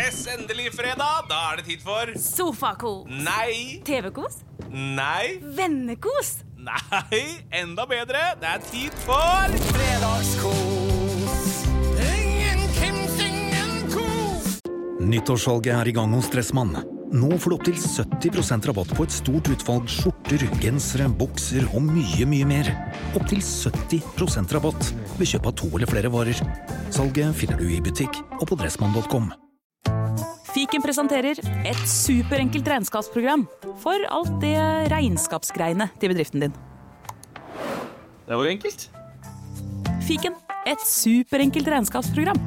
Yes, endelig fredag. Da det tid for Sofakos. Nei. TV-kos. Nei. Vennekos. Nei, enda bedre. Det tid for Fredagskos. Ingen Kims, ingen kos. Nyttårssalget I gang hos Dressmann. Nå får du opp til 70% rabatt på et stort utvalg skjorter, gensere, bukser og mye, mye mer. Opp til 70% rabatt ved kjøp av 2 eller flere varer. Salget finner du I butikk og på dressmann.com. Fiken presenterer et superenkelt regnskapsprogram for alt det regnskapsgreiene til bedriften din. Det var enkelt. Fiken, et superenkelt regnskapsprogram.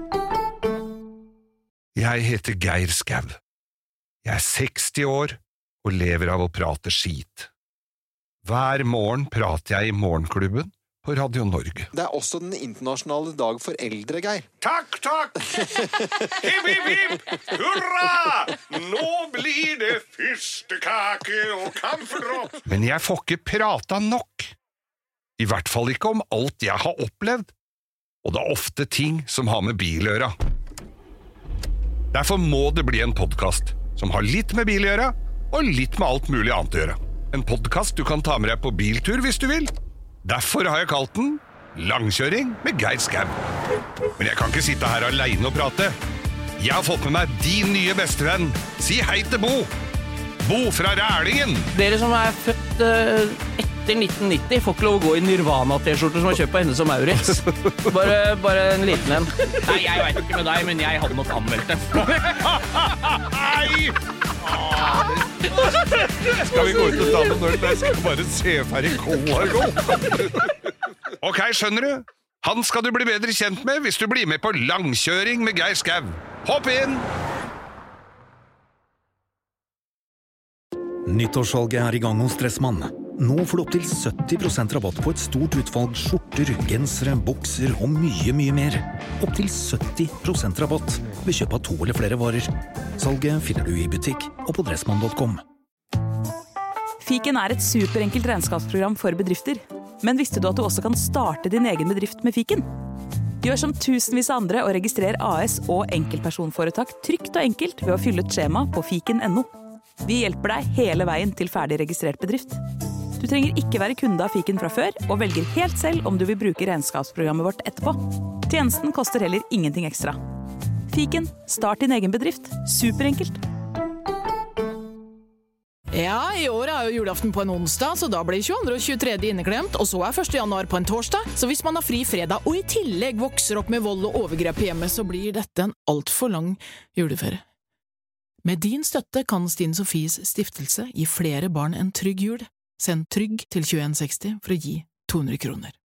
Jeg heter Geir Skau. Jeg 60 år og lever av å prate skit. Hver morgen prater jeg I Morgenklubben på Radio Norge. Det også den internasjonale dag for eldre, Geir. Takk, takk! Hipp, hipp, hipp! Hurra! Nå blir det fyrstekake og kamferdropp. Men jeg får ikke prata nok. I hvert fall ikke om alt jeg har opplevd. Og det ofte ting som har med bil å gjøre. Derfor må det bli en podcast som har litt med bil å gjøre, og litt med alt mulig annet å gjøre. En podcast du kan ta med deg på biltur hvis du vil. Derfor har jeg kalt den Langkjøring med Geir Skau. Men jeg kan ikke sitte her alene og prate. Jeg har fått med meg din nye bestevenn. Si hei til Bo. Bo fra Rælingen. Dere som født etter 1990 får ikke lov å gå I Nirvana-t-skjorter som har kjøpt på Hennes og Maurits. Bare en liten en. Nei, jeg vet ikke med deg, men jeg hadde nok anmeldt det. Hei! Skal vi gå ut og ta med når jeg skal bare se ferdig kola? Ok, skjønner du? Han skal du bli bedre kjent med hvis du blir med på Langkjøring med Geir Skau. Hopp inn! Nyttårssalget I gang hos Dressmann. Nå får du opp til 70% rabatt på et stort utvalg skjorter, gensere, bukser og mye, mye mer. Opp til 70% rabatt ved kjøp av 2 eller flere varer. Salget finner du I butikk og på dressmann.com. Fiken et superenkelt regnskapsprogram for bedrifter. Men visste du at du også kan starte din egen bedrift med Fiken? Gjør som tusenvis av andre og registrer AS og enkeltpersonforetak trygt og enkelt ved å fylle et skjema på fiken.no. Vi hjelper deg hele veien til ferdig registrert bedrift. Du trenger ikke være kunde av Fiken fra før, og velger helt selv om du vil bruke regnskapsprogrammet vårt etterpå. Tjenesten koster heller ingenting ekstra. Fiken, start din egen bedrift. Superenkelt. Ja, I år jo julaften på en onsdag, så da blir 22. og 23. inneklemt, og så 1. januar på en torsdag. Så hvis man har fri fredag, og I tillegg vokser opp med vold og overgrep hjemme, så blir dette en alt for lang juleferie. Med din støtte kan Stine Sofies stiftelse gi flere barn en trygg jul. Send trygg til 2160 for å gi 200 kroner.